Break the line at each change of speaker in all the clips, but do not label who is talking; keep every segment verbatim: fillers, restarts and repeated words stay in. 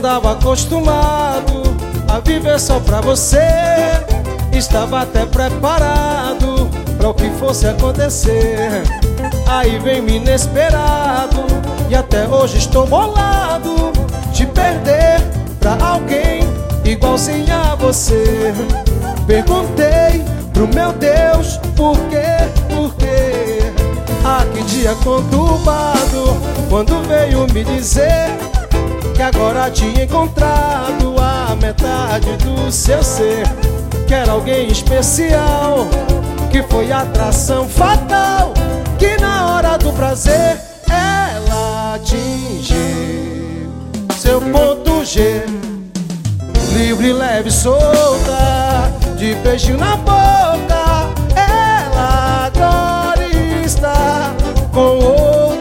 andava acostumado a viver só pra você. Estava até preparado pra o que fosse acontecer. Aí vem me inesperado e até hoje estou bolado de perder pra alguém igualzinho a você. Perguntei pro meu Deus por quê, por quê? Ah, que dia conturbado quando veio me dizer que agora tinha encontrado a metade do seu ser, que era alguém especial, que foi atração fatal, que na hora do prazer ela atingiu seu ponto G. Livre, leve, solta, de beijinho na boca, ela agora está com outra.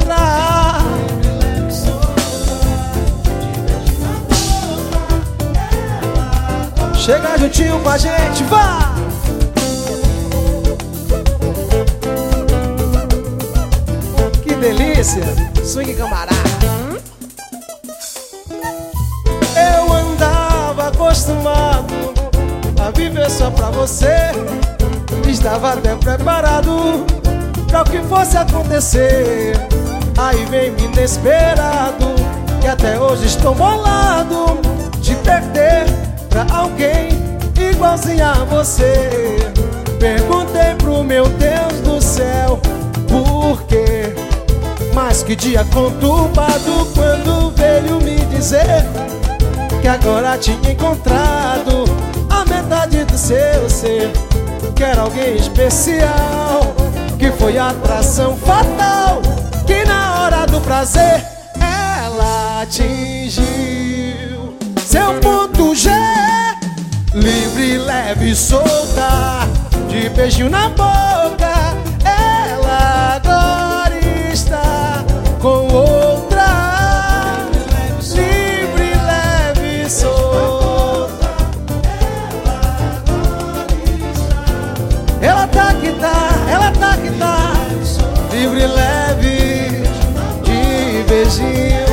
Chega juntinho com a gente, vá! Que delícia!
Swing camarada.
Eu andava acostumado a viver só pra você. Estava até preparado pra o que fosse acontecer. Aí vem me inesperado e até hoje estou bolado de perder pra alguém igualzinho a você. Perguntei pro meu Deus do céu por quê, mas que dia conturbado quando veio me dizer que agora tinha encontrado a metade do seu ser, que era alguém especial, que foi atração fatal, que na hora do prazer ela atingiu seu ponto G. Livre, leve, solta, de beijinho na boca, ela agora está com outra. Livre, leve, solta, ela tá que tá, ela tá que tá. Livre, leve, de beijinho.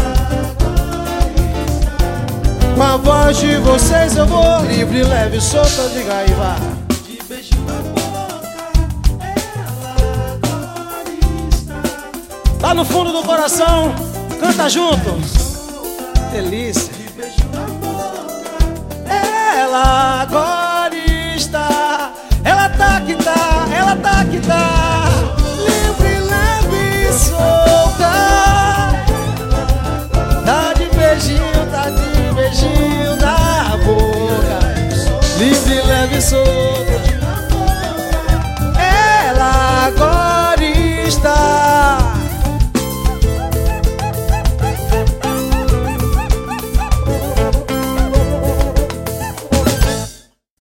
Com a voz de vocês eu vou livre, leve, solta, diga aí, vá.
De beijo na boca, ela agora está.
Lá no fundo do coração, canta junto. Delícia.
De beijo na boca,
Ela agora está, ela tá que tá, ela tá que tá. Livre, leve, solta. Tá de beijinho, tá de beijinho na boca. Livre, leve, solta.